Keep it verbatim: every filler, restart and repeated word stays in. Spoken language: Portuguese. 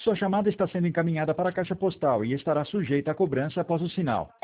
Sua chamada está sendo encaminhada para a caixa postal e estará sujeita a cobrança após o sinal.